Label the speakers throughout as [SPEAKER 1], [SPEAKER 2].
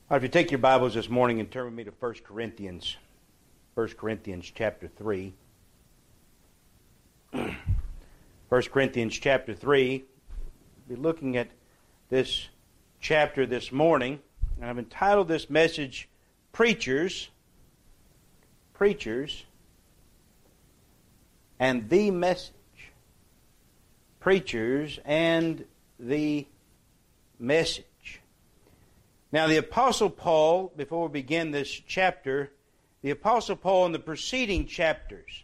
[SPEAKER 1] All right, if you take your Bibles this morning and turn with me to 1 Corinthians chapter 3. 1 Corinthians chapter 3. We'll be looking at this chapter this morning, and I've entitled this message, Preachers, and the Message. Preachers and the Message. Now, the Apostle Paul, before we begin this chapter, the Apostle Paul in the preceding chapters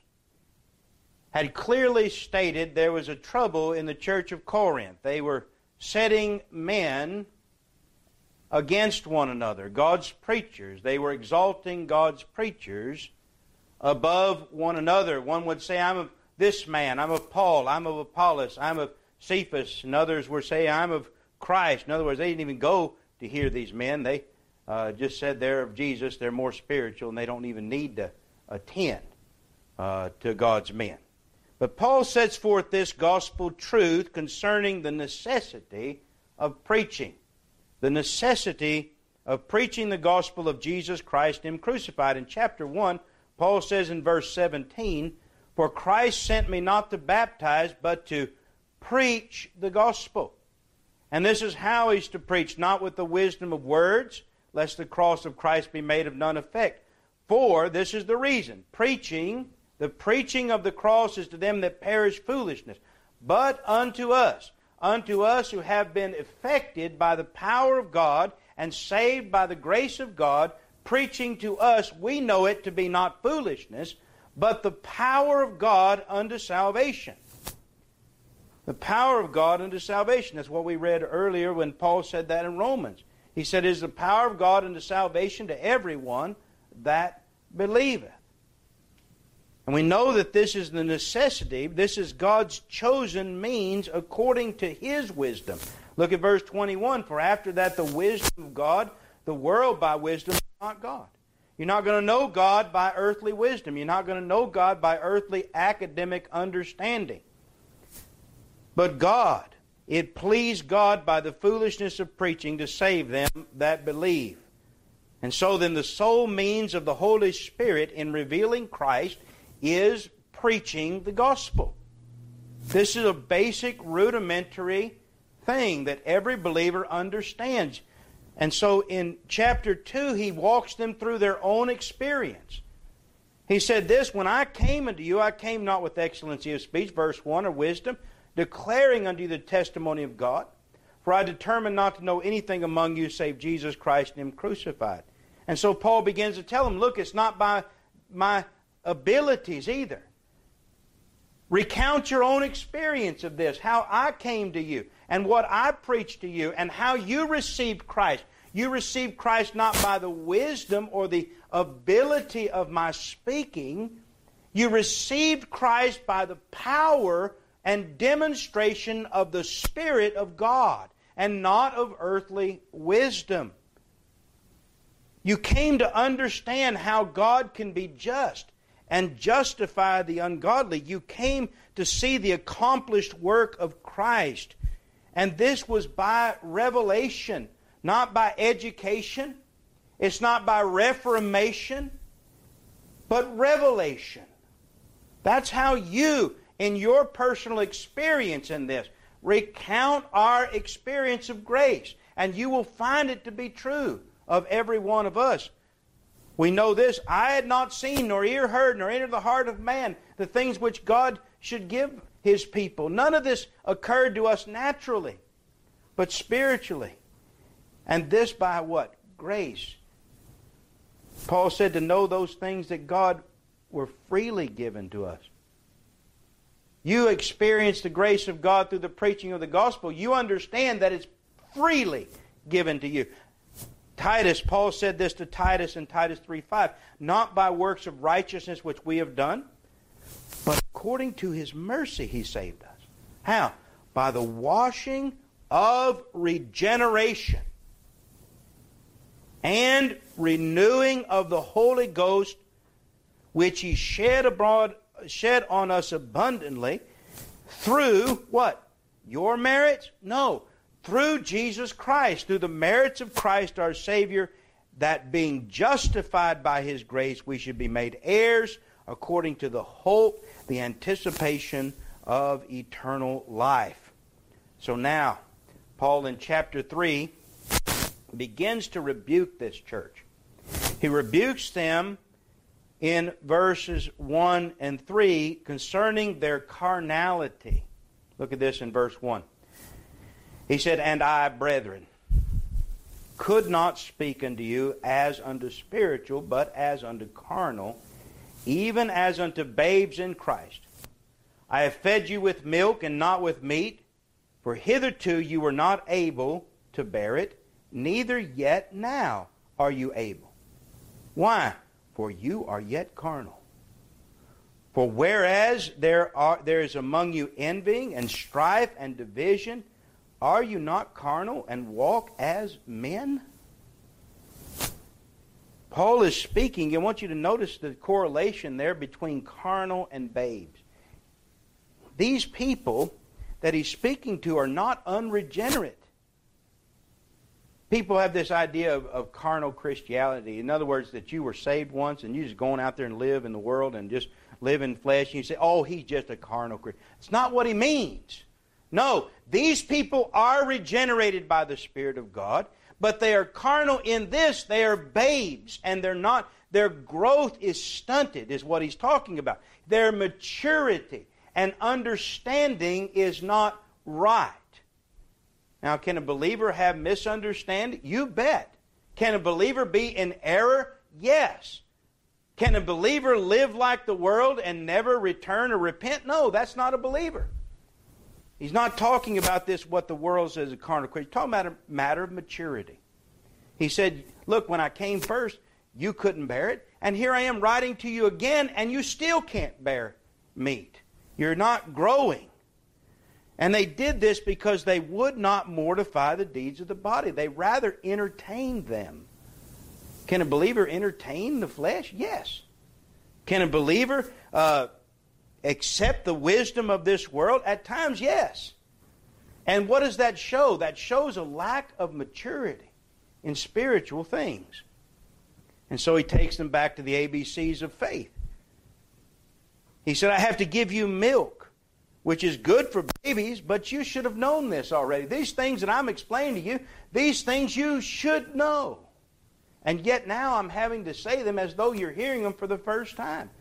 [SPEAKER 1] had clearly stated there was a trouble in the church of Corinth. They were setting men against one another, God's preachers. They were exalting God's preachers above one another. One would say, I'm of this man, I'm of Paul, I'm of Apollos, I'm of Cephas, and others were saying, I'm of Christ. In other words, they didn't even go to hear these men. They just said they're of Jesus, they're more spiritual, and they don't even need to attend to God's men. But Paul sets forth this gospel truth concerning the necessity of preaching. The necessity of preaching the gospel of Jesus Christ, Him crucified. In chapter 1, Paul says in verse 17, "For Christ sent me not to baptize, but to preach the gospel." And this is how He's to preach, not with the wisdom of words, lest the cross of Christ be made of none effect. For, this is the reason, the preaching of the cross is to them that perish foolishness. But unto us who have been affected by the power of God and saved by the grace of God, preaching to us, we know it to be not foolishness, but the power of God unto salvation. The power of God unto salvation. That's what we read earlier when Paul said that in Romans. He said, "It is the power of God unto salvation to everyone that believeth." And we know that this is the necessity. This is God's chosen means according to His wisdom. Look at verse 21. "For after that the wisdom of God, the world by wisdom is not God." You're not going to know God by earthly wisdom. You're not going to know God by earthly academic understanding. But God, it pleased God by the foolishness of preaching to save them that believe. And so then the sole means of the Holy Spirit in revealing Christ is preaching the gospel. This is a basic, rudimentary thing that every believer understands. And so in chapter 2, he walks them through their own experience. He said this, "When I came unto you, I came not with excellency of speech," verse 1, "or wisdom, declaring unto you the testimony of God. For I determined not to know anything among you save Jesus Christ and Him crucified." And so Paul begins to tell them, look, it's not by my abilities either. Recount your own experience of this, how I came to you, and what I preached to you, and how you received Christ. You received Christ not by the wisdom or the ability of my speaking. You received Christ by the power and demonstration of the Spirit of God, and not of earthly wisdom. You came to understand how God can be just and justify the ungodly. You came to see the accomplished work of Christ. And this was by revelation, not by education. It's not by reformation, but revelation. That's how you, in your personal experience in this, recount our experience of grace, and you will find it to be true of every one of us. We know this, "I had not seen, nor ear heard, nor entered the heart of man, the things which God should give His people." None of this occurred to us naturally, but spiritually. And this by what? Grace. Paul said to know those things that God were freely given to us. You experience the grace of God through the preaching of the gospel. You understand that it's freely given to you. Titus, Paul said this to Titus in Titus 3:5, "Not by works of righteousness which we have done, but according to His mercy He saved us." How? By the washing of regeneration and renewing of the Holy Ghost, which He shed on us abundantly through what? Your merits? No. Through Jesus Christ, through the merits of Christ our Savior, that being justified by His grace, we should be made heirs according to the hope, the anticipation of eternal life. So now, Paul in chapter 3 begins to rebuke this church. He rebukes them in verses 1 and 3 concerning their carnality. Look at this in verse 1. He said, "And I, brethren, could not speak unto you as unto spiritual, but as unto carnal, even as unto babes in Christ. I have fed you with milk and not with meat, for hitherto you were not able to bear it, neither yet now are you able. Why? For you are yet carnal. For whereas there is among you envying and strife and division, are you not carnal and walk as men?" Paul is speaking. I want you to notice the correlation there between carnal and babes. These people that he's speaking to are not unregenerate. People have this idea of carnal Christianity. In other words, that you were saved once and you're just going out there and live in the world and just live in flesh. And you say, oh, he's just a carnal Christian. It's not what he means. No, these people are regenerated by the Spirit of God, but they are carnal in this. They are babes, and they're not. Their growth is stunted, is what he's talking about. Their maturity and understanding is not right. Now, can a believer have misunderstanding? You bet. Can a believer be in error? Yes. Can a believer live like the world and never return or repent? No, that's not a believer. He's not talking about this, what the world says is a carnal Christian. He's talking about a matter of maturity. He said, look, when I came first, you couldn't bear it. And here I am writing to you again, and you still can't bear meat. You're not growing. And they did this because they would not mortify the deeds of the body. They rather entertained them. Can a believer entertain the flesh? Yes. Can a believer accept the wisdom of this world? At times, yes. And what does that show? That shows a lack of maturity in spiritual things. And so he takes them back to the ABCs of faith. He said, I have to give you milk, which is good for babies, but you should have known this already. These things that I'm explaining to you, these things you should know. And yet now I'm having to say them as though you're hearing them for the first time.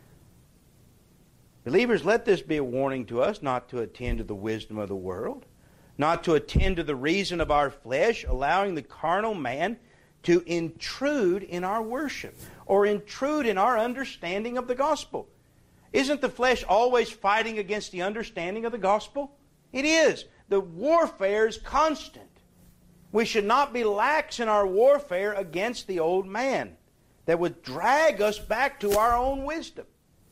[SPEAKER 1] Believers, let this be a warning to us not to attend to the wisdom of the world, not to attend to the reason of our flesh, allowing the carnal man to intrude in our worship or intrude in our understanding of the gospel. Isn't the flesh always fighting against the understanding of the gospel? It is. The warfare is constant. We should not be lax in our warfare against the old man that would drag us back to our own wisdom.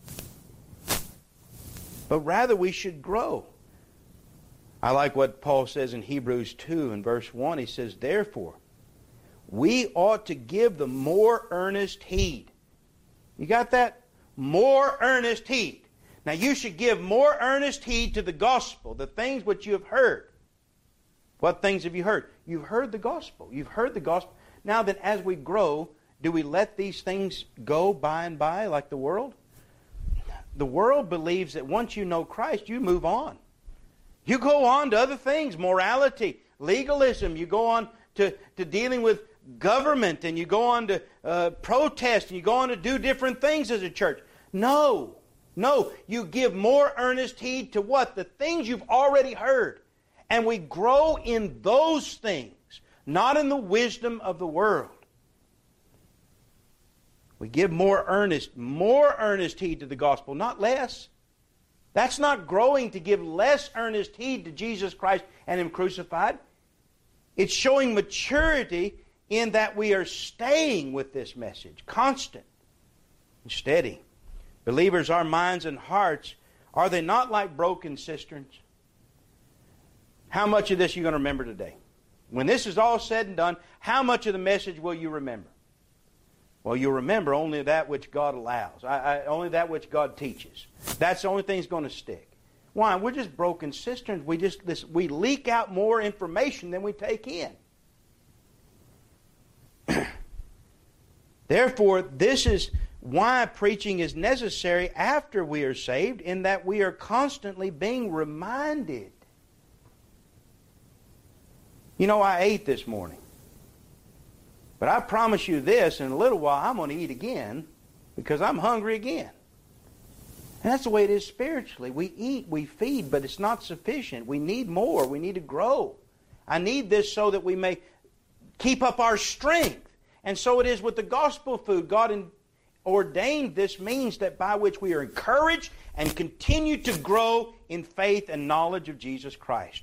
[SPEAKER 1] But rather we should grow. I like what Paul says in Hebrews 2 and verse 1. He says, therefore, we ought to give the more earnest heed. You got that? More earnest heed. Now you should give more earnest heed to the gospel, the things which you have heard. What things have you heard? You've heard the gospel. You've heard the gospel. Now then, as we grow, do we let these things go by and by like the world? The world believes that once you know Christ, you move on. You go on to other things, morality, legalism. You go on to dealing with government, and you go on to protest, and you go on to do different things as a church. No. You give more earnest heed to what? The things you've already heard. And we grow in those things, not in the wisdom of the world. We give more earnest heed to the gospel, not less. That's not growing to give less earnest heed to Jesus Christ and Him crucified. It's showing maturity in that we are staying with this message, constant and steady. Believers, our minds and hearts, are they not like broken cisterns? How much of this are you going to remember today? When this is all said and done, how much of the message will you remember? Well, you'll remember only that which God allows, only that which God teaches. That's the only thing that's going to stick. Why? We're just broken cisterns. We leak out more information than we take in. Therefore, this is why preaching is necessary after we are saved, in that we are constantly being reminded. You know, I ate this morning. But I promise you this, in a little while I'm going to eat again because I'm hungry again. And that's the way it is spiritually. We eat, we feed, but it's not sufficient. We need more. We need to grow. I need this so that we may keep up our strength. And so it is with the gospel food. God ordained this means that by which we are encouraged and continue to grow in faith and knowledge of Jesus Christ.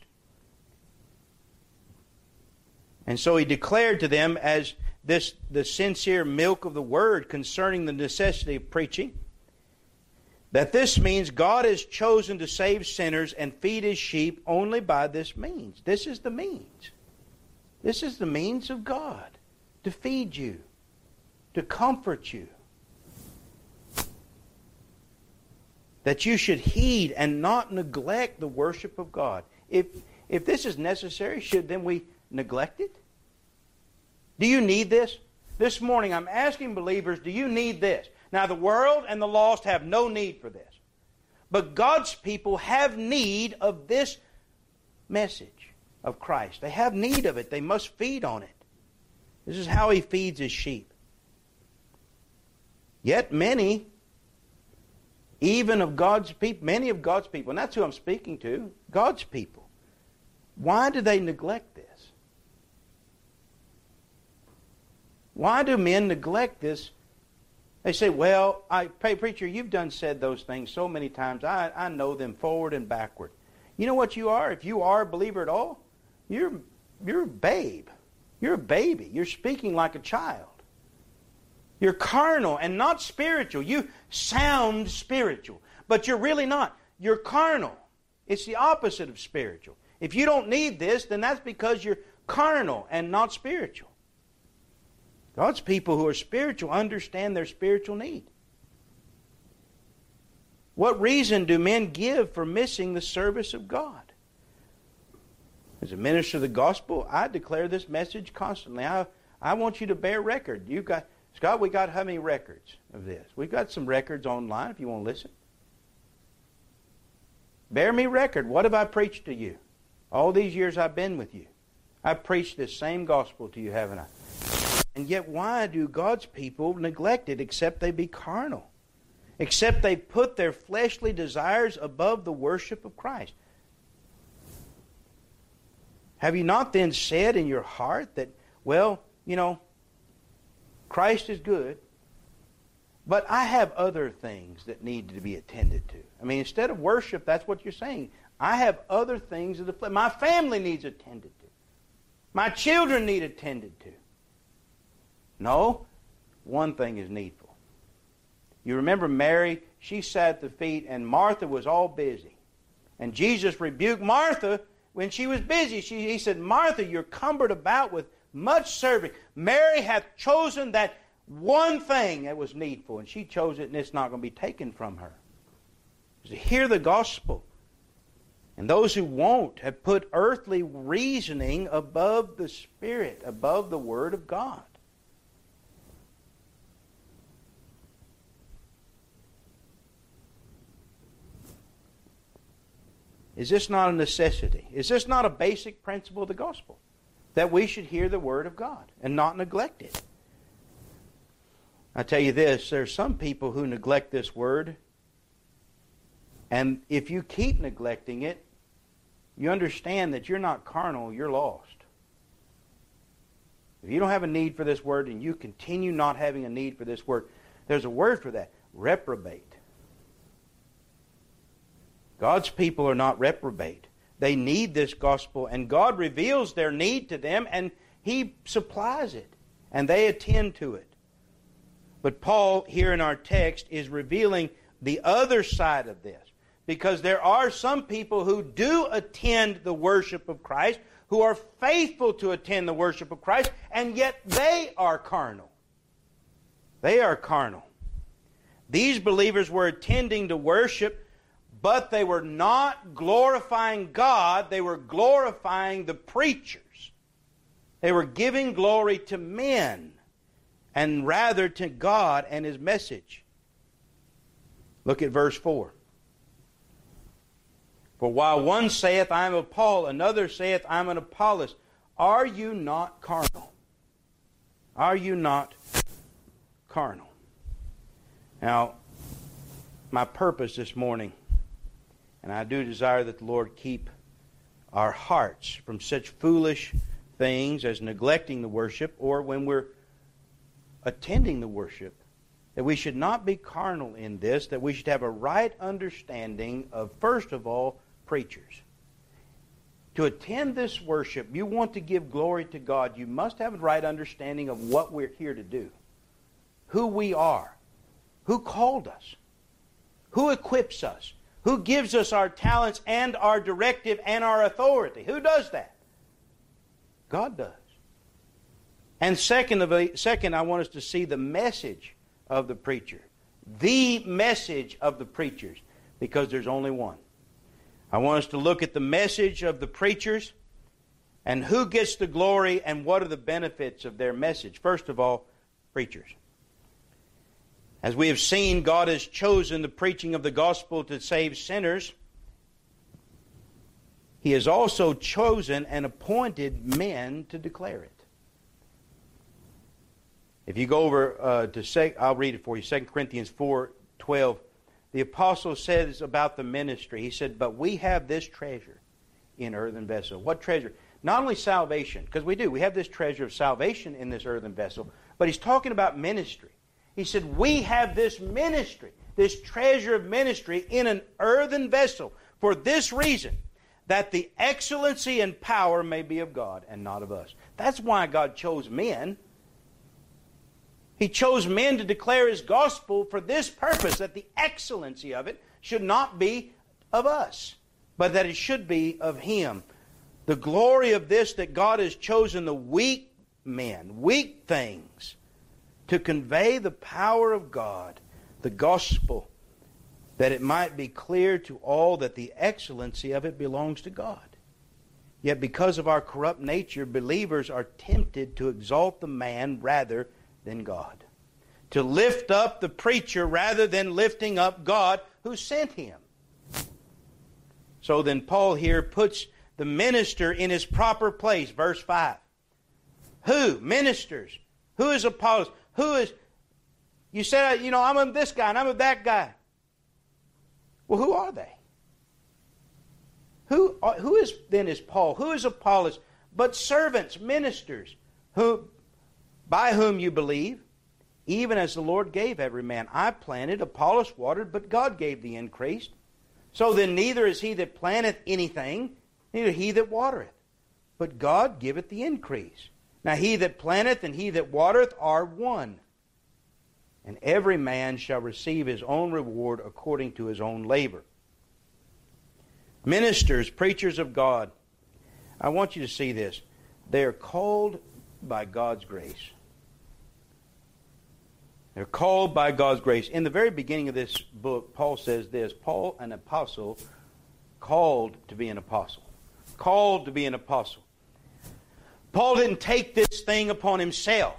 [SPEAKER 1] And so he declared to them as the sincere milk of the word concerning the necessity of preaching, that this means God has chosen to save sinners and feed His sheep only by this means. This is the means. This is the means of God to feed you, to comfort you. That you should heed and not neglect the worship of God. If this is necessary, should then we neglect it? Do you need this? This morning I'm asking believers, do you need this? Now the world and the lost have no need for this. But God's people have need of this message of Christ. They have need of it. They must feed on it. This is how He feeds His sheep. Yet many, even of God's people, many of God's people, and that's who I'm speaking to, God's people, why do they neglect this? Why do men neglect this? They say, well, preacher, you've said those things so many times. I know them forward and backward. You know what you are? If you are a believer at all, you're a babe. You're a baby. You're speaking like a child. You're carnal and not spiritual. You sound spiritual, but you're really not. You're carnal. It's the opposite of spiritual. If you don't need this, then that's because you're carnal and not spiritual. God's people who are spiritual understand their spiritual need. What reason do men give for missing the service of God? As a minister of the gospel, I declare this message constantly. I want you to bear record. You've got, Scott, we got how many records of this? We've got some records online if you want to listen. Bear me record. What have I preached to you? All these years I've been with you. I've preached this same gospel to you, haven't I? And yet why do God's people neglect it except they be carnal? Except they put their fleshly desires above the worship of Christ? Have you not then said in your heart that, well, you know, Christ is good, but I have other things that need to be attended to. I mean, instead of worship, that's what you're saying. I have other things of the flesh. My family needs attended to. My children need attended to. No, one thing is needful. You remember Mary, she sat at the feet and Martha was all busy. And Jesus rebuked Martha when she was busy. He said, Martha, you're cumbered about with much serving. Mary hath chosen that one thing that was needful, and she chose it, and it's not going to be taken from her. To hear the gospel. And those who won't have put earthly reasoning above the Spirit, above the Word of God. Is this not a necessity? Is this not a basic principle of the gospel? That we should hear the Word of God and not neglect it. I tell you this, there are some people who neglect this Word, and if you keep neglecting it, you understand that you're not carnal, you're lost. If you don't have a need for this Word and you continue not having a need for this Word, there's a word for that, reprobate. God's people are not reprobate. They need this gospel, and God reveals their need to them, and He supplies it, and they attend to it. But Paul, here in our text, is revealing the other side of this, because there are some people who do attend the worship of Christ, who are faithful to attend the worship of Christ, and yet they are carnal. They are carnal. These believers were attending to worship, but they were not glorifying God. They were glorifying the preachers. They were giving glory to men. and rather to God and His message. Look at verse 4. For while one saith, I am of Paul, another saith, I am an Apollos, are you not carnal? Are you not carnal? Now, my purpose this morning, and I do desire that the Lord keep our hearts from such foolish things as neglecting the worship, or when we're attending the worship, that we should not be carnal in this, that we should have a right understanding of, first of all, preachers. To attend this worship, you want to give glory to God, you must have a right understanding of what we're here to do, who we are, who called us, who equips us, who gives us our talents and our directive and our authority. Who does that? God does. And second, I want us to see the message of the preacher. The message of the preachers, because there's only one. I want us to look at the message of the preachers and who gets the glory and what are the benefits of their message. First of all, preachers. As we have seen, God has chosen the preaching of the gospel to save sinners. He has also chosen and appointed men to declare it. If you go over I'll read it for you, 2 Corinthians 4:12. The apostle says about the ministry, he said, but we have this treasure in earthen vessel. What treasure? Not only salvation, because we do. We have this treasure of salvation in this earthen vessel, but he's talking about ministry. He said, we have this ministry, this treasure of ministry in an earthen vessel for this reason, that the excellency and power may be of God and not of us. That's why God chose men. He chose men to declare His gospel for this purpose, that the excellency of it should not be of us, but that it should be of Him. The glory of this, that God has chosen the weak men, weak things, to convey the power of God, the gospel, that it might be clear to all that the excellency of it belongs to God. Yet because of our corrupt nature, believers are tempted to exalt the man rather than God, to lift up the preacher rather than lifting up God who sent him. So then Paul here puts the minister in his proper place. Verse 5. Who? Ministers. Who is Apollos? Who is... You said, I'm of this guy and I'm of that guy. Well, who are they? Who is then is Paul? Who is Apollos? But servants, ministers, by whom you believe, even as the Lord gave every man. I planted, Apollos watered, but God gave the increase. So then neither is he that planteth anything, neither he that watereth, but God giveth the increase. Now he that planteth and he that watereth are one, and every man shall receive his own reward according to his own labor. Ministers, preachers of God, I want you to see this. They are called by God's grace. They're called by God's grace. In the very beginning of this book, Paul says this, Paul, an apostle, called to be an apostle. Called to be an apostle. Paul didn't take this thing upon himself.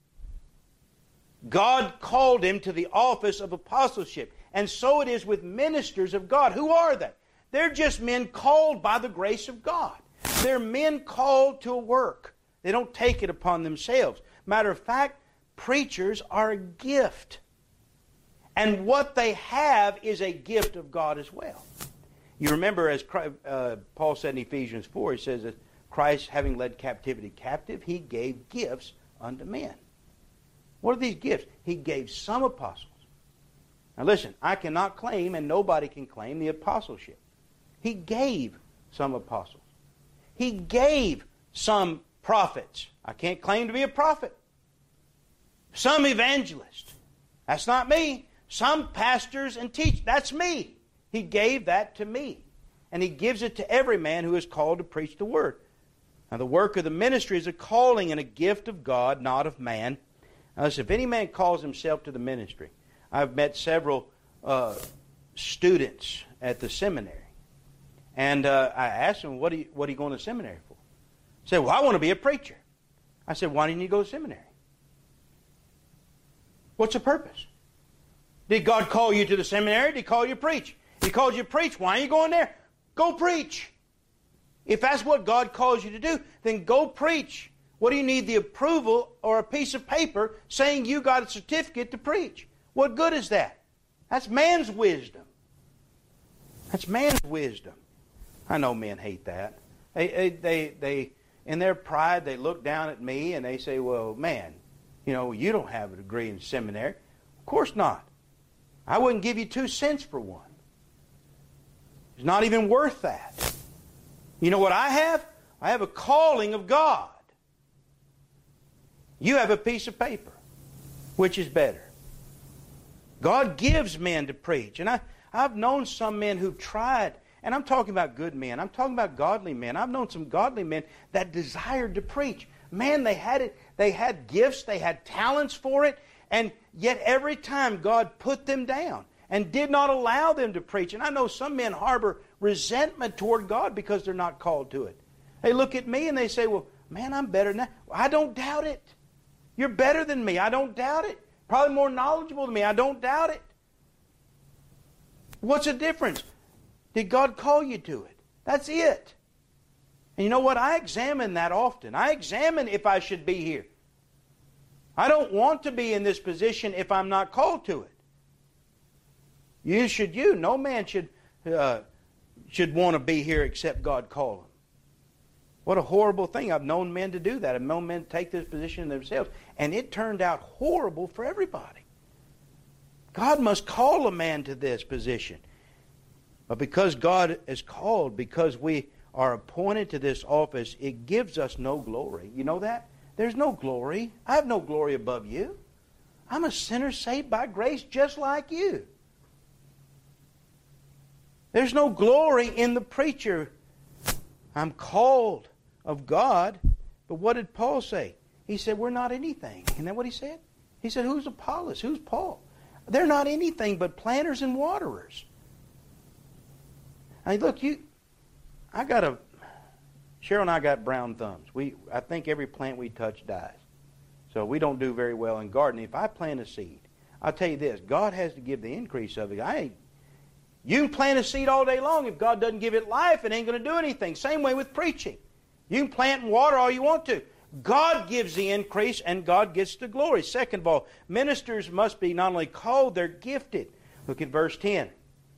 [SPEAKER 1] God called him to the office of apostleship. And so it is with ministers of God. Who are they? They're just men called by the grace of God. They're men called to a work. They don't take it upon themselves. Matter of fact, preachers are a gift. And what they have is a gift of God as well. You remember, as Paul said in Ephesians 4, he says that Christ, having led captivity captive, He gave gifts unto men. What are these gifts? He gave some apostles. Now listen, I cannot claim, and nobody can claim, the apostleship. He gave some apostles. He gave some prophets. I can't claim to be a prophet. Some evangelists. That's not me. Some pastors and teachers. That's me. He gave that to me. And He gives it to every man who is called to preach the Word. Now the work of the ministry is a calling and a gift of God, not of man. Now listen, if any man calls himself to the ministry, I've met several students at the seminary. And I asked them, what are you going to seminary for? He said, well, I want to be a preacher. I said, why didn't you go to seminary? What's the purpose? Did God call you to the seminary? Did He call you to preach? He called you to preach. Why are you going there? Go preach. If that's what God calls you to do, then go preach. What do you need the approval or a piece of paper saying you got a certificate to preach? What good is that? That's man's wisdom. That's man's wisdom. I know men hate that. They in their pride, they look down at me and they say, well, man, you don't have a degree in seminary. Of course not. I wouldn't give you 2 cents for one. It's not even worth that. You know what I have? I have a calling of God. You have a piece of paper. Which is better? God gives men to preach. And I've known some men who've tried, and I'm talking about good men. I'm talking about godly men. I've known some godly men that desired to preach. Man, they had it. They had gifts. They had talents for it. And yet every time God put them down and did not allow them to preach. And I know some men harbor resentment toward God because they're not called to it. They look at me and they say, well, man, I'm better than that. I don't doubt it. You're better than me. I don't doubt it. Probably more knowledgeable than me. I don't doubt it. What's the difference? Did God call you to it? That's it. And you know what? I examine that often. I examine if I should be here. I don't want to be in this position if I'm not called to it. No man should want to be here except God call him. What a horrible thing. I've known men to do that. I've known men to take this position themselves. And it turned out horrible for everybody. God must call a man to this position. But because God is called, because we are appointed to this office, it gives us no glory. You know that? There's no glory. I have no glory above you. I'm a sinner saved by grace just like you. There's no glory in the preacher. I'm called of God. But what did Paul say? He said, we're not anything. Isn't that what he said? He said, who's Apollos? Who's Paul? They're not anything but planters and waterers. I mean, look, Cheryl and I got brown thumbs. I think every plant we touch dies. So we don't do very well in gardening. If I plant a seed, I'll tell you this, God has to give the increase of it. You can plant a seed all day long. If God doesn't give it life, it ain't going to do anything. Same way with preaching. You can plant and water all you want to. God gives the increase and God gets the glory. Second of all, ministers must be not only called, they're gifted. Look at verse 10.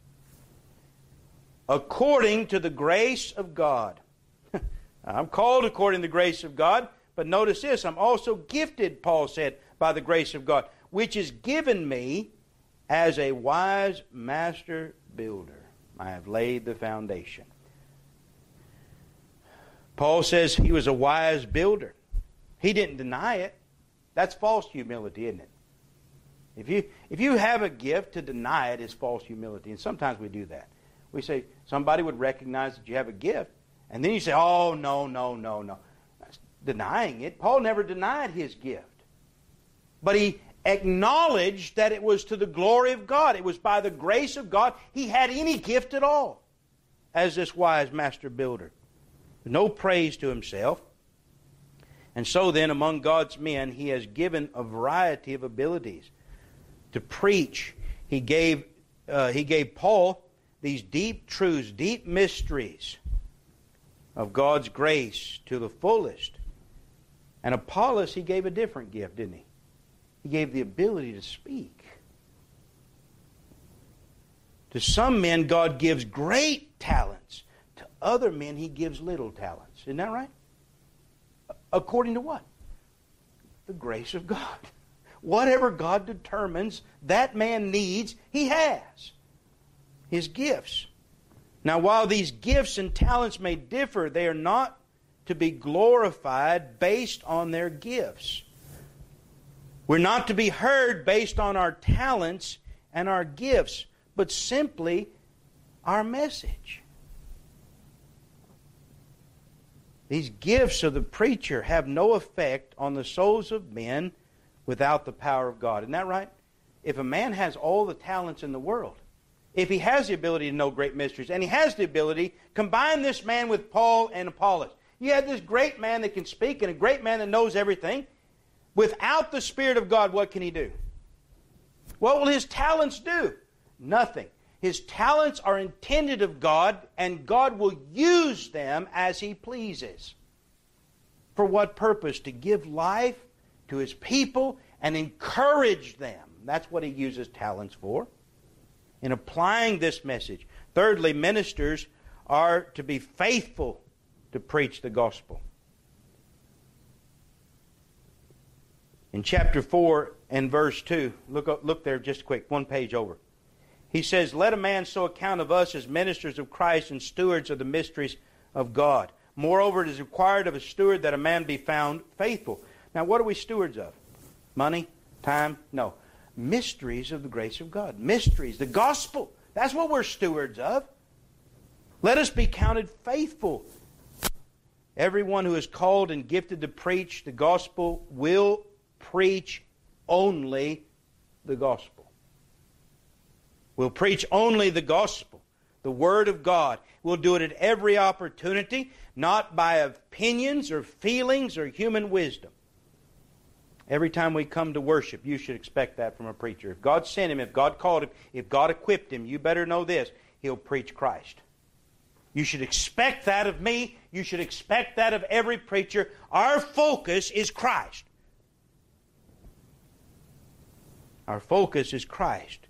[SPEAKER 1] According to the grace of God. I'm called according to the grace of God, but notice this, I'm also gifted, Paul said, by the grace of God, which is given me as a wise master builder. I have laid the foundation. Paul says he was a wise builder. He didn't deny it. That's false humility, isn't it? If you have a gift, to deny it is false humility. And sometimes we do that. We say, somebody would recognize that you have a gift, and then you say, oh, no. That's denying it. Paul never denied his gift. But he acknowledged that it was to the glory of God. It was by the grace of God he had any gift at all as this wise master builder. No praise to himself. And so then, among God's men, he has given a variety of abilities. To preach, he gave Paul these deep truths, deep mysteries of God's grace to the fullest. And Apollos, he gave a different gift, didn't he? He gave the ability to speak. To some men, God gives great talents. To other men, he gives little talents. Isn't that right? According to what? The grace of God. Whatever God determines that man needs, he has. His gifts. Now, while these gifts and talents may differ, they are not to be glorified based on their gifts. We're not to be heard based on our talents and our gifts, but simply our message. These gifts of the preacher have no effect on the souls of men without the power of God. Isn't that right? If a man has all the talents in the world, if he has the ability to know great mysteries, and he has the ability, combine this man with Paul and Apollos. You have this great man that can speak and a great man that knows everything. Without the Spirit of God, what can he do? What will his talents do? Nothing. His talents are intended of God, and God will use them as He pleases. For what purpose? To give life to His people and encourage them. That's what He uses talents for. In applying this message. Thirdly, ministers are to be faithful to preach the gospel. In chapter 4 and verse 2, look there just quick, one page over. He says, "Let a man so account of us as ministers of Christ and stewards of the mysteries of God. Moreover, it is required of a steward that a man be found faithful." Now, what are we stewards of? Money? Time? No. Mysteries of the grace of God. Mysteries. The gospel. That's what we're stewards of. Let us be counted faithful. Everyone who is called and gifted to preach the gospel will preach only the gospel. We'll preach only the gospel, the Word of God. We'll do it at every opportunity, not by opinions or feelings or human wisdom. Every time we come to worship, you should expect that from a preacher. If God sent him, if God called him, if God equipped him, you better know this: he'll preach Christ. You should expect that of me. You should expect that of every preacher. Our focus is Christ. Our focus is Christ.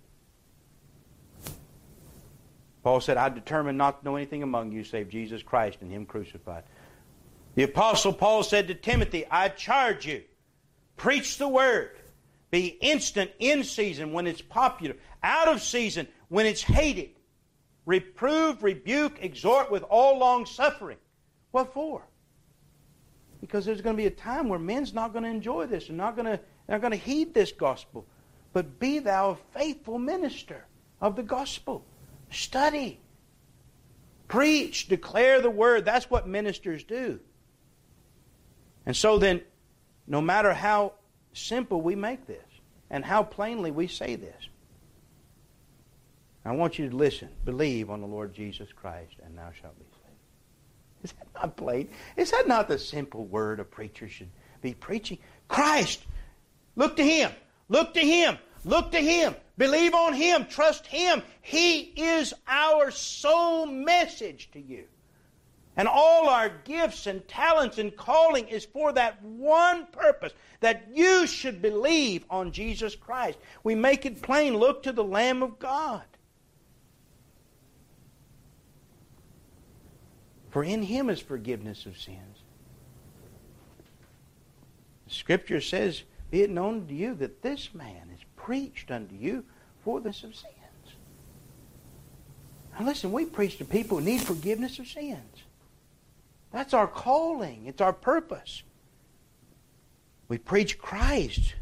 [SPEAKER 1] Paul said, "I determined not to know anything among you save Jesus Christ and Him crucified." The Apostle Paul said to Timothy, "I charge you, preach the Word. Be instant in season when it's popular, out of season when it's hated. Reprove, rebuke, exhort with all long suffering." What for? Because there's going to be a time where men's not going to enjoy this and not going to heed this gospel. But be thou a faithful minister of the gospel. Study. Preach. Declare the word. That's what ministers do. And so then, no matter how simple we make this and how plainly we say this, I want you to listen. Believe on the Lord Jesus Christ, and thou shalt be saved. Is that not plain? Is that not the simple word a preacher should be preaching? Christ. Look to Him. Look to Him. Look to Him. Believe on Him. Trust Him. He is our sole message to you. And all our gifts and talents and calling is for that one purpose, that you should believe on Jesus Christ. We make it plain. Look to the Lamb of God. For in Him is forgiveness of sins. Scripture says, "Be it known to you that this man is preached unto you for the forgiveness of sins." Now listen, we preach to people who need forgiveness of sins. That's our calling. It's our purpose. We preach Christ.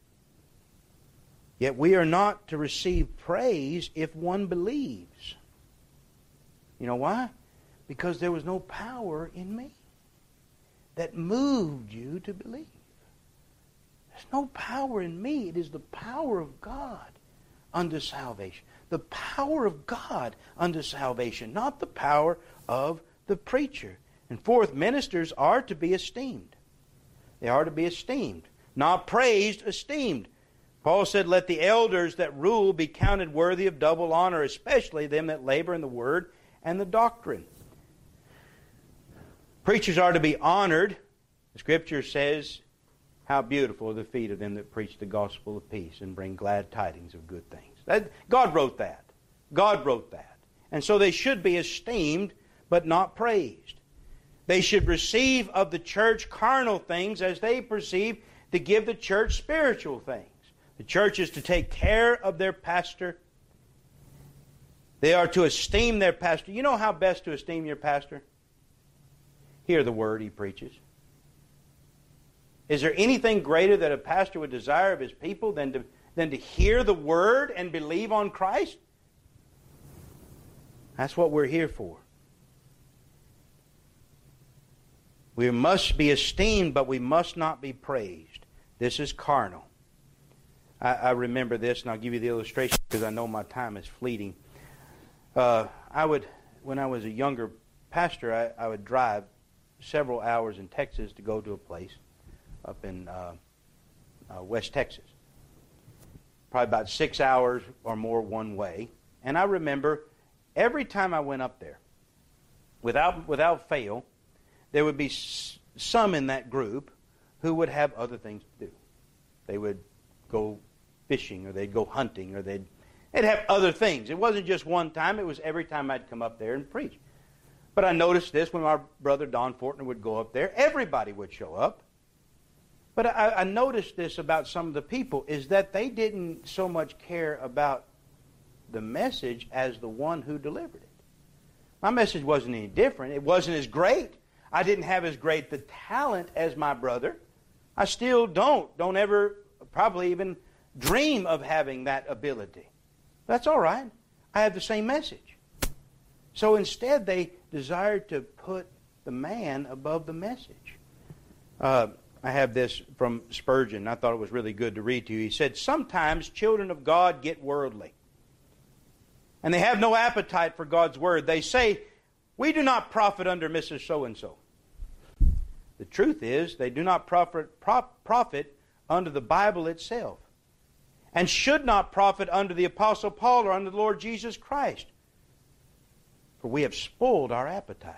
[SPEAKER 1] Yet we are not to receive praise if one believes. You know why? Because there was no power in me that moved you to believe. There's no power in me. It is the power of God unto salvation. The power of God unto salvation, not the power of the preacher. And fourth, ministers are to be esteemed. They are to be esteemed. Not praised, esteemed. Paul said, "Let the elders that rule be counted worthy of double honor, especially them that labor in the word and the doctrine." Preachers are to be honored. The Scripture says, "How beautiful are the feet of them that preach the gospel of peace and bring glad tidings of good things." God wrote that. God wrote that. And so they should be esteemed, but not praised. They should receive of the church carnal things as they perceive to give the church spiritual things. The church is to take care of their pastor. They are to esteem their pastor. You know how best to esteem your pastor? Hear the word he preaches. Is there anything greater that a pastor would desire of his people than to hear the word and believe on Christ? That's what we're here for. We must be esteemed, but we must not be praised. This is carnal. I remember this, and I'll give you the illustration because I know my time is fleeting. When I was a younger pastor, I would drive several hours in Texas to go to a place up in West Texas. probably about 6 hours or more one way. And I remember every time I went up there, without fail, there would be some in that group who would have other things to do. They would go fishing, or they'd go hunting, or they'd have other things. It wasn't just one time. It was every time I'd come up there and preach. But I noticed this when my brother Don Fortner would go up there. Everybody would show up. But I noticed this about some of the people, is that they didn't so much care about the message as the one who delivered it. My message wasn't any different. It wasn't as great. I didn't have as great the talent as my brother. I still don't ever probably even dream of having that ability. That's all right. I have the same message. So instead, they desired to put the man above the message. I have this from Spurgeon. I thought it was really good to read to you. He said, "Sometimes children of God get worldly, and they have no appetite for God's Word. They say, 'We do not profit under Mrs. So-and-so.' The truth is, they do not profit under the Bible itself, and should not profit under the Apostle Paul or under the Lord Jesus Christ. For we have spoiled our appetite.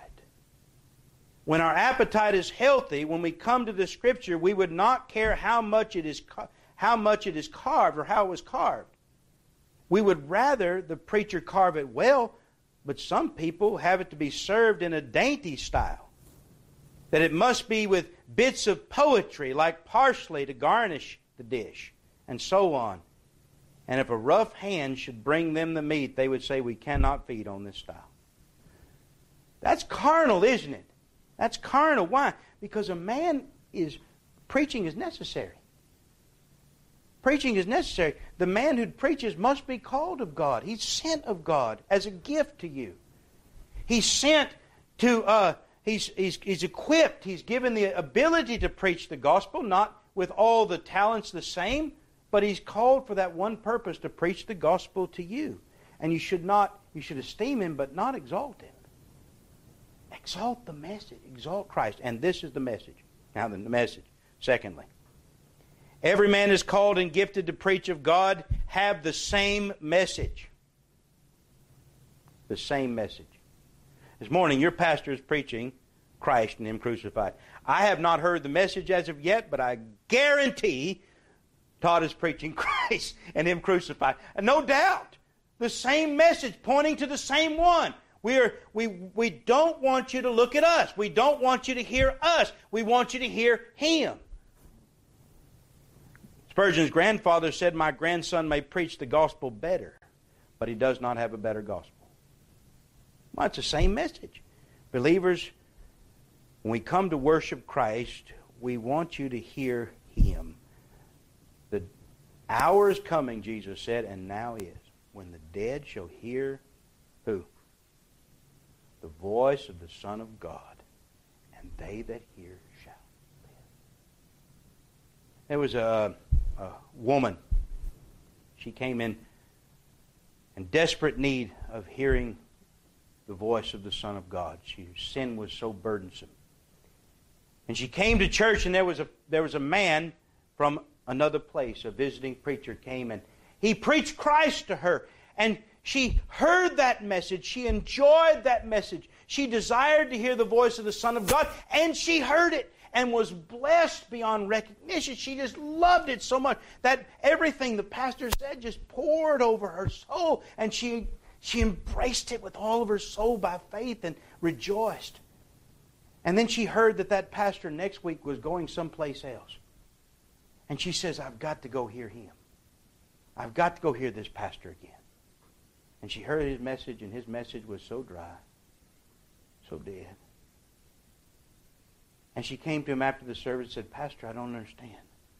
[SPEAKER 1] When our appetite is healthy, when we come to the Scripture, we would not care how much it is carved or how it was carved. We would rather the preacher carve it well, but some people have it to be served in a dainty style, that it must be with bits of poetry like parsley to garnish the dish, and so on. And if a rough hand should bring them the meat, they would say, 'We cannot feed on this style.'" That's carnal, isn't it? That's carnal. Why? Because preaching is necessary. Preaching is necessary. The man who preaches must be called of God. He's sent of God as a gift to you. He's sent to, he's equipped. He's given the ability to preach the gospel, not with all the talents the same, but he's called for that one purpose, to preach the gospel to you. And you should esteem him, but not exalt him. Exalt the message. Exalt Christ. And this is the message. Now the message. Secondly, every man is called and gifted to preach of God. Have the same message. The same message. This morning, your pastor is preaching Christ and Him crucified. I have not heard the message as of yet, but I guarantee Todd is preaching Christ and Him crucified. And no doubt, the same message pointing to the same one. We don't want you to look at us. We don't want you to hear us. We want you to hear Him. Spurgeon's grandfather said, "My grandson may preach the gospel better, but he does not have a better gospel." Well, it's the same message. Believers, when we come to worship Christ, we want you to hear Him. The hour is coming, Jesus said, and now is, when the dead shall hear who? The voice of the Son of God, and they that hear shall live. There was a woman. She came in desperate need of hearing the voice of the Son of God. Her sin was so burdensome. And she came to church, and there was a man from another place, a visiting preacher came, and he preached Christ to her. And she heard that message. She enjoyed that message. She desired to hear the voice of the Son of God, and she heard it and was blessed beyond recognition. She just loved it so much that everything the pastor said just poured over her soul, and she embraced it with all of her soul by faith and rejoiced. And then she heard that pastor next week was going someplace else. And she says, "I've got to go hear him. I've got to go hear this pastor again." And she heard his message, and his message was so dry, so dead. And she came to him after the service and said, "Pastor, I don't understand.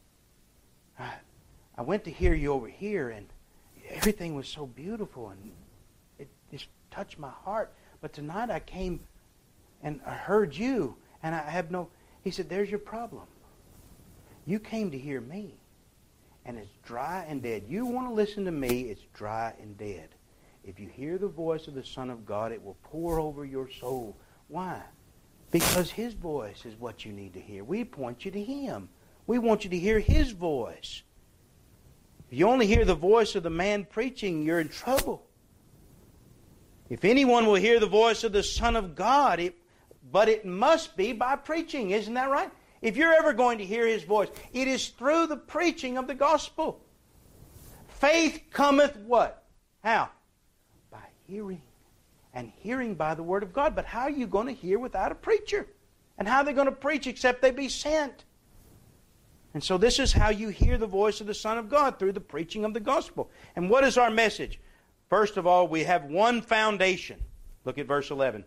[SPEAKER 1] I went to hear you over here, and everything was so beautiful, and it just touched my heart. But tonight I came and I heard you, and I have no..." He said, "There's your problem. You came to hear me, and it's dry and dead. You want to listen to me, it's dry and dead. If you hear the voice of the Son of God, it will pour over your soul." Why? Because His voice is what you need to hear. We point you to Him. We want you to hear His voice. If you only hear the voice of the man preaching, you're in trouble. If anyone will hear the voice of the Son of God, but it must be by preaching. Isn't that right? If you're ever going to hear His voice, it is through the preaching of the gospel. Faith cometh what? How? By hearing. And hearing by the Word of God. But how are you going to hear without a preacher? And how are they going to preach except they be sent? And so this is how you hear the voice of the Son of God, through the preaching of the gospel. And what is our message? First of all, we have one foundation. Look at verse 11.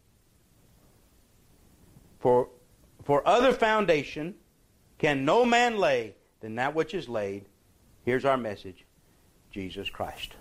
[SPEAKER 1] For other foundation can no man lay than that which is laid. Here's our message. Jesus Christ.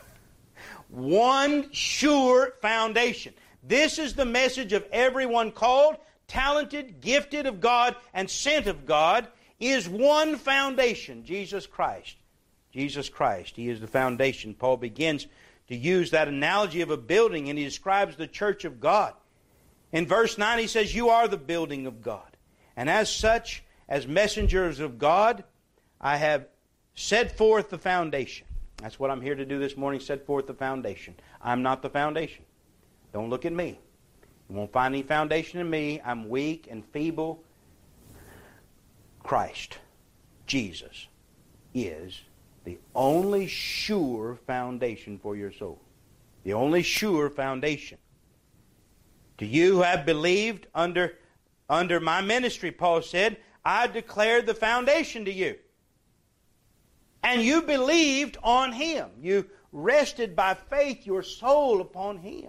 [SPEAKER 1] One sure foundation. This is the message of everyone called, talented, gifted of God, and sent of God, is one foundation, Jesus Christ. Jesus Christ. He is the foundation. Paul begins to use that analogy of a building, and he describes the church of God. In verse 9 he says, you are the building of God. And as such, as messengers of God, I have set forth the foundation. That's what I'm here to do this morning, set forth the foundation. I'm not the foundation. Don't look at me. You won't find any foundation in me. I'm weak and feeble. Christ, Jesus, is the only sure foundation for your soul. The only sure foundation. To you who have believed under my ministry, Paul said, I declared the foundation to you. And you believed on Him. You rested by faith your soul upon Him.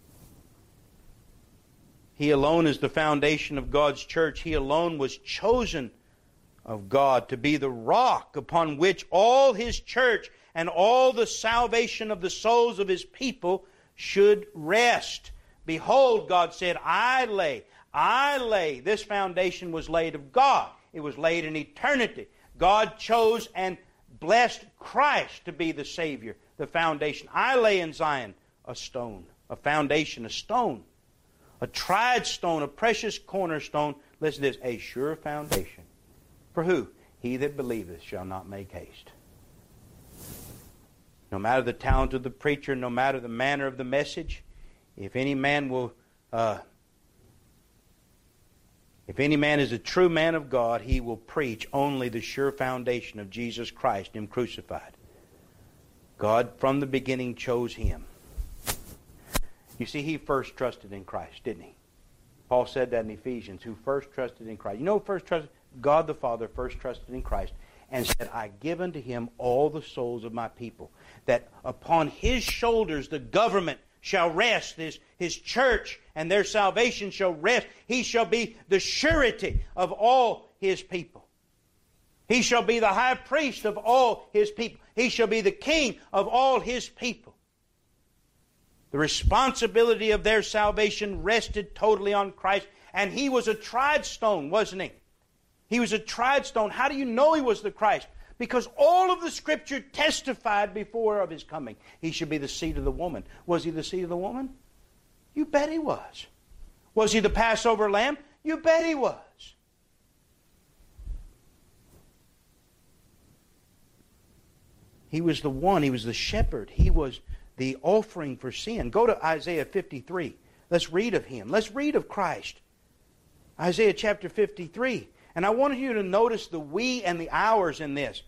[SPEAKER 1] He alone is the foundation of God's church. He alone was chosen of God to be the rock upon which all His church and all the salvation of the souls of His people should rest. Behold, God said, I lay. This foundation was laid of God. It was laid in eternity. God chose and blessed Christ to be the Savior, the foundation. I lay in Zion a stone, a foundation, a stone, a tried stone, a precious cornerstone. Listen to this, a sure foundation. For who? He that believeth shall not make haste. No matter the talent of the preacher, no matter the manner of the message, if any man is a true man of God, he will preach only the sure foundation of Jesus Christ, Him crucified. God from the beginning chose Him. You see, He first trusted in Christ, didn't He? Paul said that in Ephesians, who first trusted in Christ. You know who first trusted? God the Father first trusted in Christ and said, I give unto Him all the souls of my people, that upon His shoulders the government shall rest, His church and their salvation shall rest. He shall be the surety of all His people. He shall be the high priest of all His people. He shall be the king of all His people. The responsibility of their salvation rested totally on Christ, and He was a tried stone, wasn't He? He was a tried stone. How do you know He was the Christ? Because all of the Scripture testified before of His coming. He should be the seed of the woman. Was He the seed of the woman? You bet He was. Was He the Passover lamb? You bet He was. He was the one. He was the shepherd. He was the offering for sin. Go to Isaiah 53. Let's read of Him. Let's read of Christ. Isaiah chapter 53. And I wanted you to notice the we and the ours in this.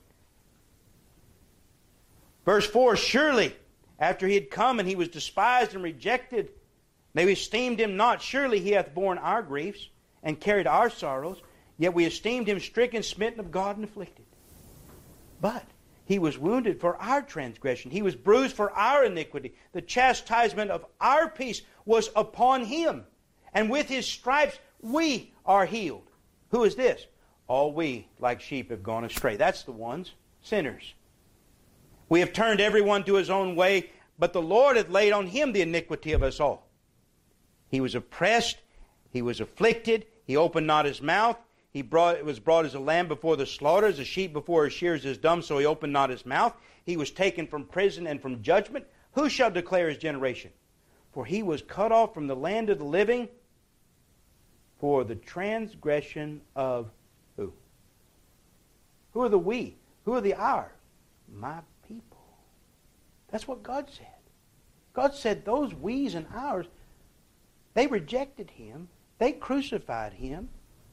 [SPEAKER 1] Verse 4, surely, after He had come and He was despised and rejected, they esteemed Him not. Surely He hath borne our griefs and carried our sorrows, yet we esteemed Him stricken, smitten of God, and afflicted. But He was wounded for our transgression. He was bruised for our iniquity. The chastisement of our peace was upon Him. And with His stripes we are healed. Who is this? All we, like sheep, have gone astray. That's the ones, sinners. We have turned everyone to his own way, but the Lord hath laid on Him the iniquity of us all. He was oppressed, He was afflicted, He opened not His mouth. He was brought as a lamb before the slaughter, as a sheep before his shears is dumb, so He opened not His mouth. He was taken from prison and from judgment. Who shall declare His generation? For He was cut off from the land of the living for the transgression of who? Who are the we? Who are the our? my people. That's what God said. God said those we's and ours, they rejected Him. They crucified Him.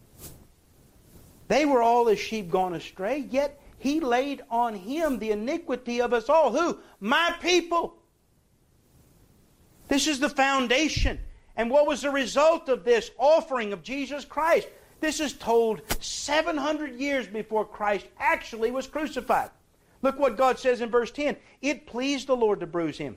[SPEAKER 1] They were all as sheep gone astray, yet He laid on Him the iniquity of us all. Who? My people. This is the foundation. And what was the result of this offering of Jesus Christ? This is told 700 years before Christ actually was crucified. Look what God says in verse 10. It pleased the Lord to bruise Him.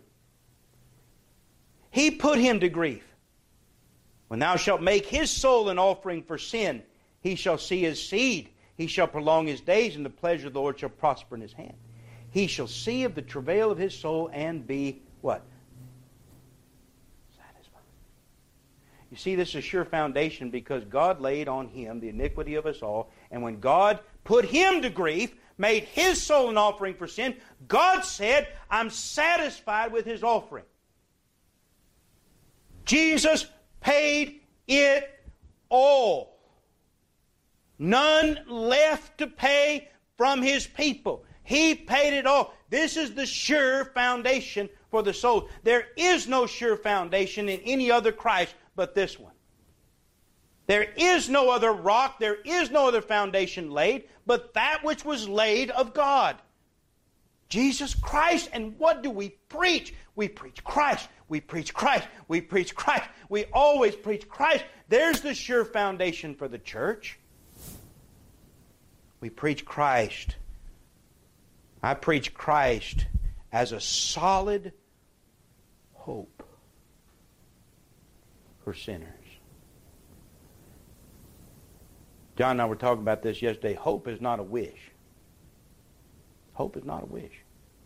[SPEAKER 1] He put Him to grief. When thou shalt make His soul an offering for sin, He shall see His seed. He shall prolong His days, and the pleasure of the Lord shall prosper in His hand. He shall see of the travail of His soul and be what? Satisfied. You see, this is a sure foundation because God laid on Him the iniquity of us all. And when God put Him to grief, made His soul an offering for sin, God said, I'm satisfied with His offering. Jesus paid it all. None left to pay from His people. He paid it all. This is the sure foundation for the soul. There is no sure foundation in any other Christ but this one. There is no other rock, there is no other foundation laid but that which was laid of God. Jesus Christ. And what do we preach? We preach Christ. We preach Christ. We preach Christ. We always preach Christ. There's the sure foundation for the church. We preach Christ. I preach Christ as a solid hope for sinners. John and I were talking about this yesterday. Hope is not a wish. Hope is not a wish.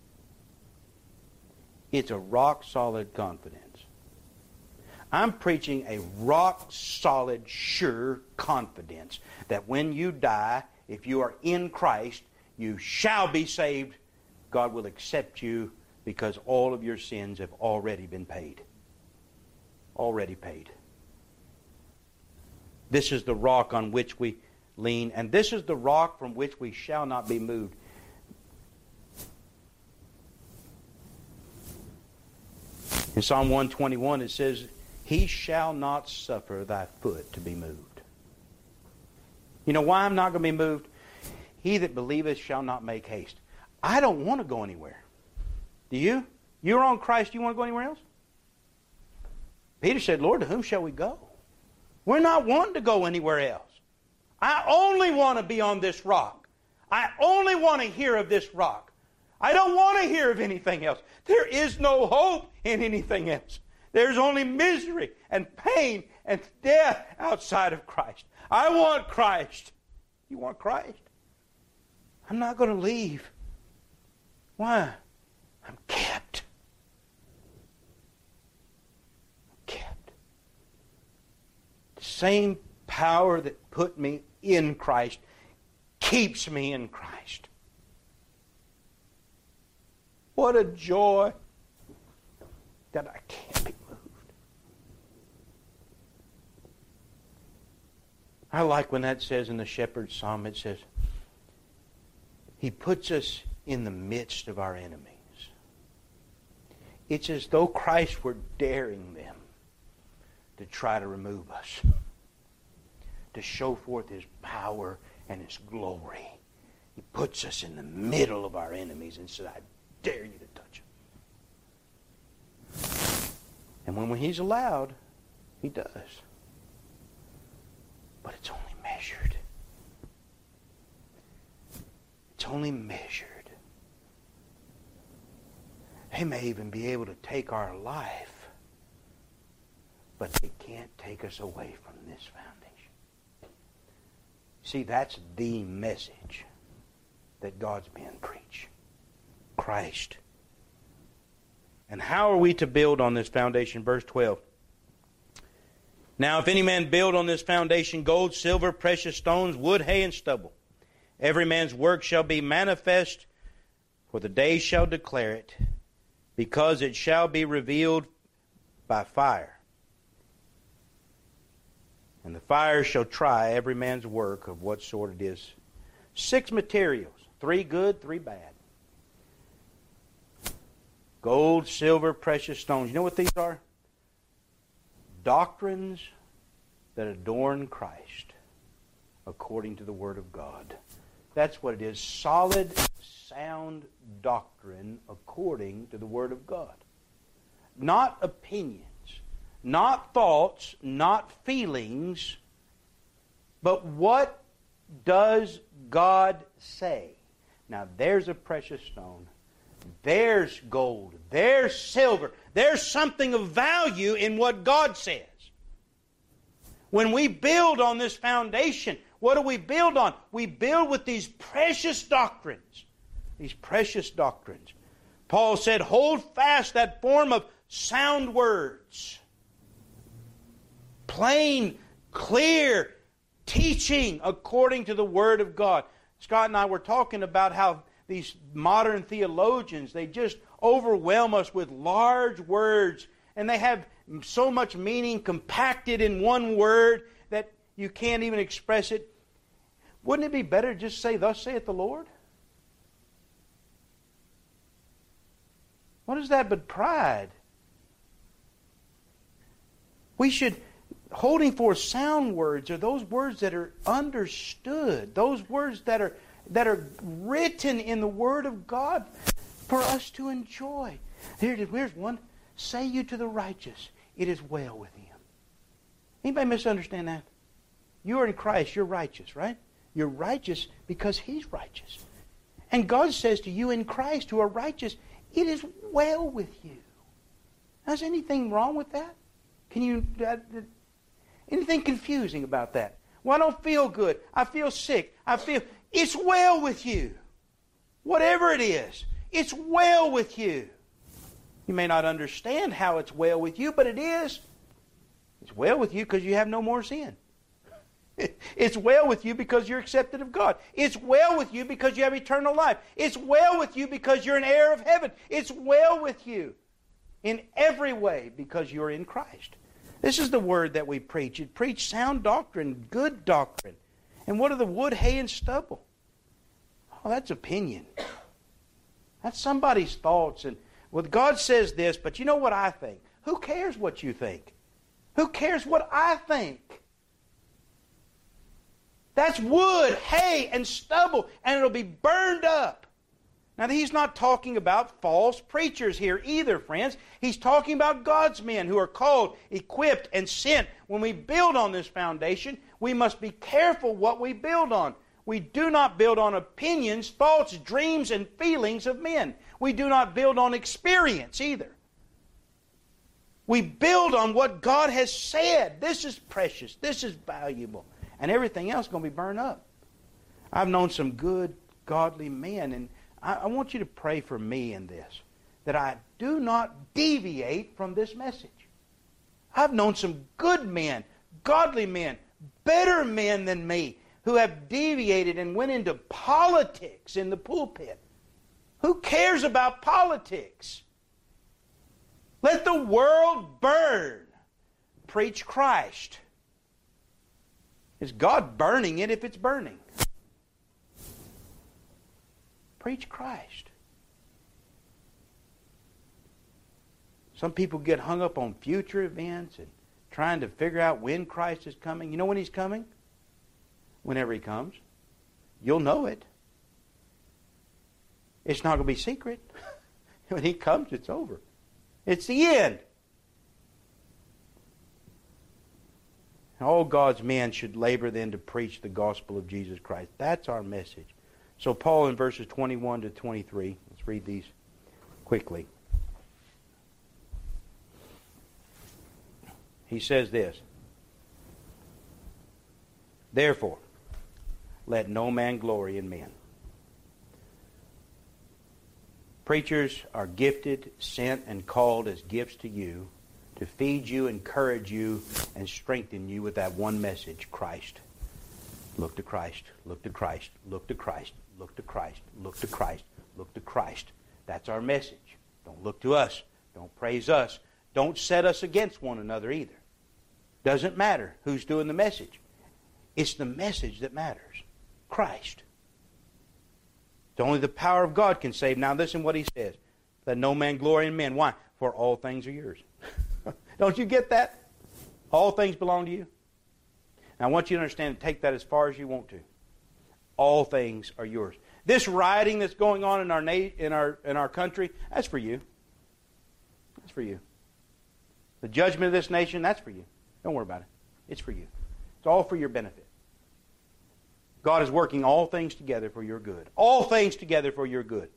[SPEAKER 1] It's a rock-solid confidence. I'm preaching a rock-solid, sure confidence that when you die, if you are in Christ, you shall be saved. God will accept you because all of your sins have already been paid. Already paid. This is the rock on which we lean, and this is the rock from which we shall not be moved. In Psalm 121 it says, He shall not suffer thy foot to be moved. You know why I'm not going to be moved? He that believeth shall not make haste. I don't want to go anywhere. Do you? You're on Christ, you want to go anywhere else? Peter said, Lord, to whom shall we go? We're not wanting to go anywhere else. I only want to be on this rock. I only want to hear of this rock. I don't want to hear of anything else. There is no hope in anything else. There's only misery and pain and death outside of Christ. I want Christ. You want Christ? I'm not going to leave. Why? I'm kept. I'm kept. The same power that put me in Christ keeps me in Christ. What a joy that I can't be moved. I like when that says in the Shepherd's Psalm, it says, He puts us in the midst of our enemies. It's as though Christ were daring them to try to remove us, to show forth His power and His glory. He puts us in the middle of our enemies and says, I dare you to touch them. And when He's allowed, He does. But it's only measured. It's only measured. They may even be able to take our life, but they can't take us away from this foundation. See, that's the message that God's men preach. Christ. And how are we to build on this foundation? Verse 12. Now if any man build on this foundation gold, silver, precious stones, wood, hay, and stubble, every man's work shall be manifest, for the day shall declare it, because it shall be revealed by fire. And the fire shall try every man's work of what sort it is. 6 materials, 3 good, 3 bad. Gold, silver, precious stones. You know what these are? Doctrines that adorn Christ according to the Word of God. That's what it is. Solid, sound doctrine according to the Word of God. Not opinions, not thoughts, not feelings, but what does God say? Now there's a precious stone. There's gold. There's silver. There's something of value in what God says. When we build on this foundation, what do we build on? We build with these precious doctrines. These precious doctrines. Paul said, hold fast that form of sound words. Plain, clear teaching according to the Word of God. Scott and I were talking about how these modern theologians, they just overwhelm us with large words, and they have so much meaning compacted in one word that you can't even express it. Wouldn't it be better to just say, thus saith the Lord? What is that but pride? We should, holding for sound words are those words that are understood, those words that are written in the Word of God for us to enjoy. Here's one. Say you to the righteous, it is well with him. Anybody misunderstand that? You are in Christ, you're righteous, right? You're righteous because He's righteous. And God says to you in Christ who are righteous, it is well with you. Now, is anything wrong with that? Can you... anything confusing about that? Well, I don't feel good. I feel sick. It's well with you. Whatever it is, it's well with you. You may not understand how it's well with you, but it is. It's well with you because you have no more sin. It's well with you because you're accepted of God. It's well with you because you have eternal life. It's well with you because you're an heir of heaven. It's well with you in every way because you're in Christ. This is the word that we preach. It preach sound doctrine, good doctrine. And what are the wood, hay, and stubble? Oh, that's opinion. That's somebody's thoughts. And well, God says this, but you know what I think? Who cares what you think? Who cares what I think? That's wood, hay, and stubble, and it'll be burned up. Now, he's not talking about false preachers here either, friends. He's talking about God's men who are called, equipped, and sent. When we build on this foundation, we must be careful what we build on. We do not build on opinions, thoughts, dreams, and feelings of men. We do not build on experience either. We build on what God has said. This is precious. This is valuable. And everything else is going to be burned up. I've known some good, godly men, and I want you to pray for me in this, that I do not deviate from this message. I've known some good men, godly men, better men than me, who have deviated and went into politics in the pulpit. Who cares about politics? Let the world burn. Preach Christ. Is God burning it if it's burning? Preach Christ. Some people get hung up on future events and trying to figure out when Christ is coming. You know when He's coming? Whenever He comes. You'll know it. It's not going to be secret. When He comes, it's over. It's the end. All God's men should labor then to preach the gospel of Jesus Christ. That's our message. So Paul in verses 21 to 23, let's read these quickly. He says this, therefore, let no man glory in men. Preachers are gifted, sent, and called as gifts to you to feed you, encourage you, and strengthen you with that one message, Christ. Look to Christ, look to Christ, look to Christ, look to Christ, look to Christ, look to Christ. That's our message. Don't look to us. Don't praise us. Don't set us against one another either. Doesn't matter who's doing the message. It's the message that matters. Christ. It's only the power of God can save. Now listen what he says. Let no man glory in men. Why? For all things are yours. Don't you get that? All things belong to you. Now, I want you to understand and take that as far as you want to. All things are yours. This rioting that's going on in our country, that's for you. That's for you. The judgment of this nation, that's for you. Don't worry about it. It's for you. It's all for your benefit. God is working all things together for your good. All things together for your good.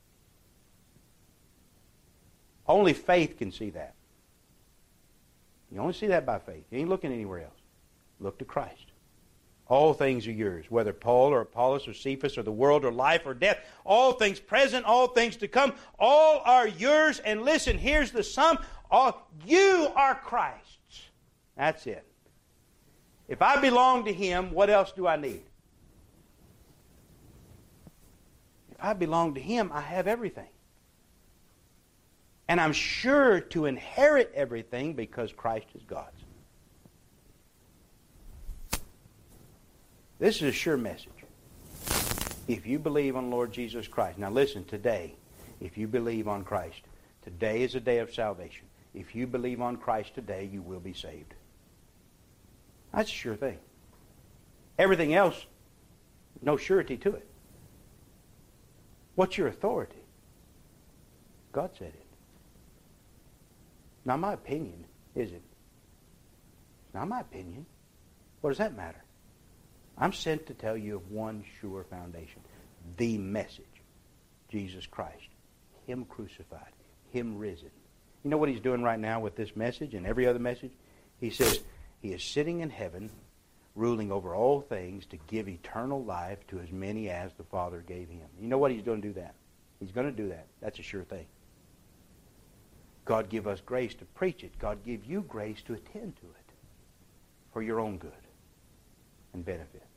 [SPEAKER 1] Only faith can see that. You only see that by faith. You ain't looking anywhere else. Look to Christ. All things are yours, whether Paul or Apollos or Cephas or the world or life or death. All things present, all things to come, all are yours. And listen, here's the sum. You are Christ's. That's it. If I belong to Him, what else do I need? If I belong to Him, I have everything. And I'm sure to inherit everything because Christ is God's. This is a sure message. If you believe on Lord Jesus Christ. Now listen, today, if you believe on Christ, today is a day of salvation. If you believe on Christ today, you will be saved. That's a sure thing. Everything else, no surety to it. What's your authority? God said it. Not my opinion, is it? Not my opinion. What does that matter? I'm sent to tell you of one sure foundation. The message. Jesus Christ. Him crucified. Him risen. You know what He's doing right now with this message and every other message? He says He is sitting in heaven, ruling over all things to give eternal life to as many as the Father gave Him. You know what He's going to do that? He's going to do that. That's a sure thing. God give us grace to preach it. God give you grace to attend to it for your own good and benefit.